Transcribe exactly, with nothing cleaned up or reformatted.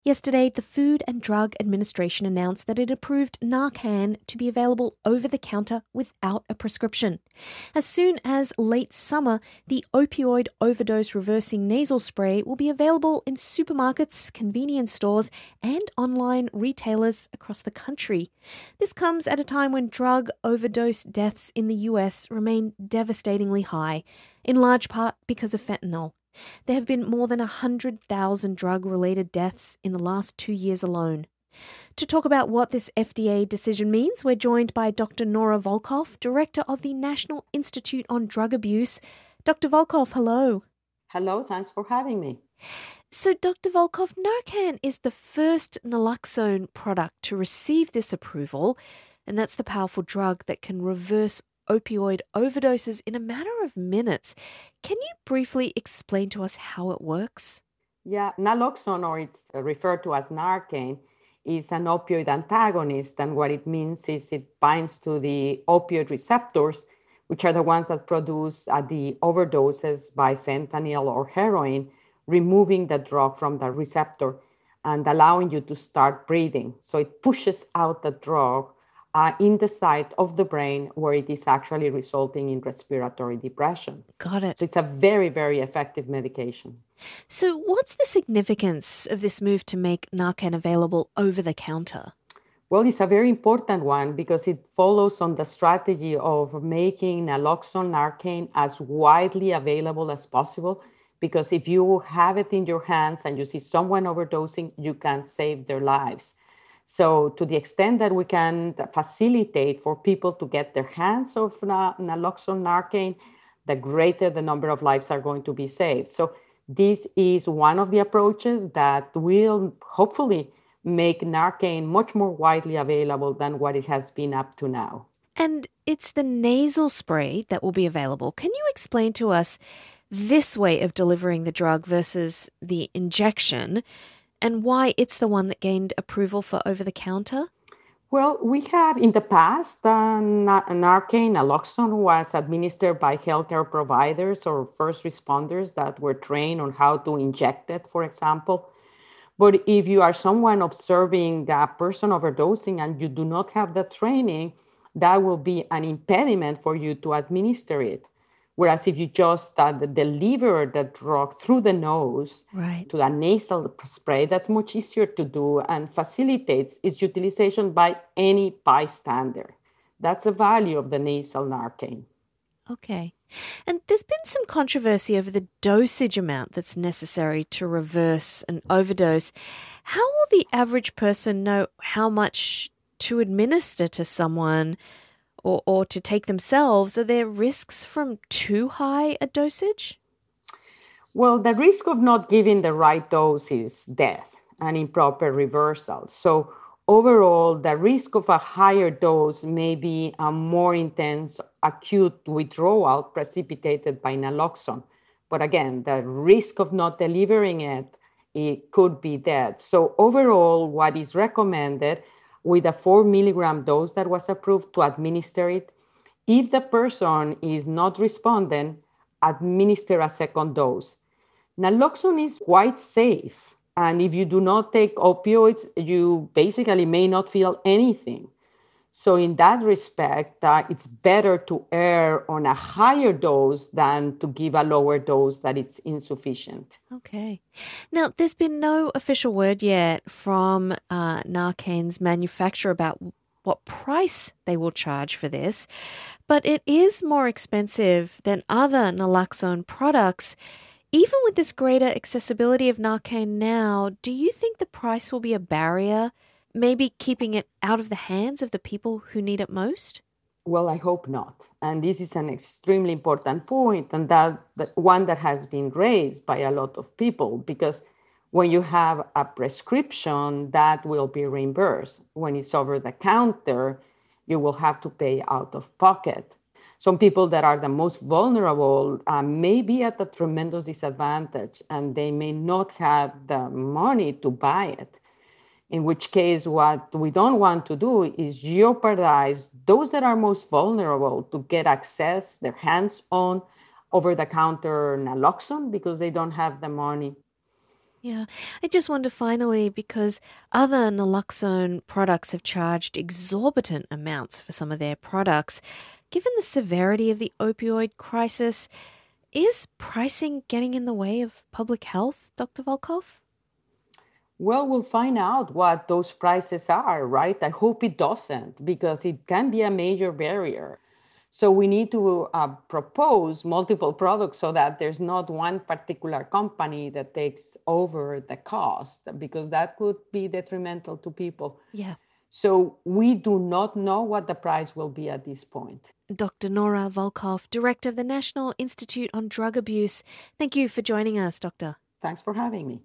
Yesterday, the Food and Drug Administration announced that it approved Narcan to be available over the counter without a prescription. As soon as late summer, the opioid overdose reversing nasal spray will be available in supermarkets, convenience stores, and online retailers across the country. This comes at a time when drug overdose deaths in the U S remain devastatingly high, in large part because of fentanyl. There have been more than one hundred thousand drug-related deaths in the last two years alone. To talk about what this F D A decision means, we're joined by Doctor Nora Volkow, Director of the National Institute on Drug Abuse. Doctor Volkow, hello. Hello, thanks for having me. So, Doctor Volkow, Narcan is the first naloxone product to receive this approval, and that's the powerful drug that can reverse opioid overdoses in a matter of minutes. Can you briefly explain to us how it works? Yeah, naloxone, or it's referred to as Narcan, is an opioid antagonist. And what it means is it binds to the opioid receptors, which are the ones that produce uh, the overdoses by fentanyl or heroin, removing the drug from the receptor and allowing you to start breathing. So it pushes out the drug Uh, in the site of the brain where it is actually resulting in respiratory depression. Got it. So it's a very, very effective medication. So what's the significance of this move to make Narcan available over the counter? Well, it's a very important one because it follows on the strategy of making naloxone Narcan as widely available as possible. Because if you have it in your hands and you see someone overdosing, you can save their lives. So to the extent that we can facilitate for people to get their hands of naloxone Narcan, the greater the number of lives are going to be saved. So this is one of the approaches that will hopefully make Narcan much more widely available than what it has been up to now. And it's the nasal spray that will be available. Can you explain to us this way of delivering the drug versus the injection, and why it's the one that gained approval for over-the-counter? Well, we have in the past, uh, Narcan, naloxone was administered by healthcare providers or first responders that were trained on how to inject it, for example. But if you are someone observing a person overdosing and you do not have the training, that will be an impediment for you to administer it. Whereas if you just uh, deliver the drug through the nose right. to a nasal spray, that's much easier to do and facilitates its utilization by any bystander. That's the value of the nasal Narcan. Okay. And there's been some controversy over the dosage amount that's necessary to reverse an overdose. How will the average person know how much to administer to someone Or, or to take themselves? Are there risks from too high a dosage? Well, the risk of not giving the right dose is death and improper reversal. So overall, the risk of a higher dose may be a more intense acute withdrawal precipitated by naloxone. But again, the risk of not delivering it, it could be death. So overall, what is recommended with a four milligram dose that was approved to administer it. If the person is not responding, administer a second dose. Naloxone is quite safe. And if you do not take opioids, you basically may not feel anything. So in that respect, uh, it's better to err on a higher dose than to give a lower dose that is insufficient. Okay. Now, there's been no official word yet from uh, Narcan's manufacturer about what price they will charge for this, but it is more expensive than other naloxone products. Even with this greater accessibility of Narcan now, do you think the price will be a barrier, maybe keeping it out of the hands of the people who need it most? Well, I hope not. And this is an extremely important point, and that, that one that has been raised by a lot of people, because when you have a prescription, that will be reimbursed. When it's over the counter, you will have to pay out of pocket. Some people that are the most vulnerable uh, may be at a tremendous disadvantage, and they may not have the money to buy it. In which case, what we don't want to do is jeopardize those that are most vulnerable to get access, their hands on over-the-counter naloxone because they don't have the money. Yeah. I just wonder finally, because other naloxone products have charged exorbitant amounts for some of their products. Given the severity of the opioid crisis, is pricing getting in the way of public health, Doctor Volkov? Well, we'll find out what those prices are, right? I hope it doesn't, because it can be a major barrier. So we need to uh, propose multiple products so that there's not one particular company that takes over the cost, because that could be detrimental to people. Yeah. So we do not know what the price will be at this point. Doctor Nora Volkov, Director of the National Institute on Drug Abuse. Thank you for joining us, Doctor. Thanks for having me.